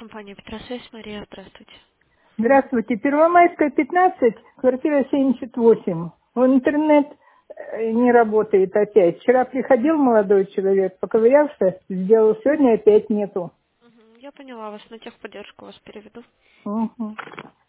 Компания Петросвязь, Мария, здравствуйте. Здравствуйте. Первомайская, 15, квартира 78. В интернет не работает опять. Вчера приходил молодой человек, поковырялся, сделал, сегодня опять нету. Я поняла вас, на техподдержку вас переведу. Мгм.